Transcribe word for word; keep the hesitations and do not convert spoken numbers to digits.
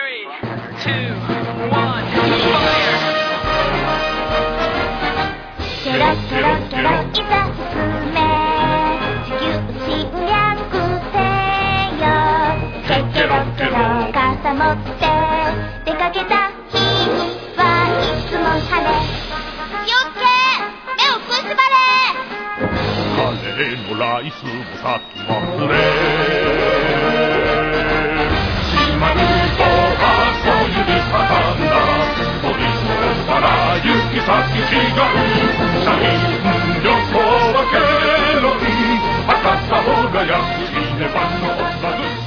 three, two, one, fire! キョロキョロキョロいざ進め地球侵略せよケケロケロ傘持って出かけた日はいつも晴れ気をつけ目を食いしばれカレーのライスも先忘れ島にとはそう指ささんだ鳥そうから行き先違う社員旅行はケロン当たった方が安いねばのおさず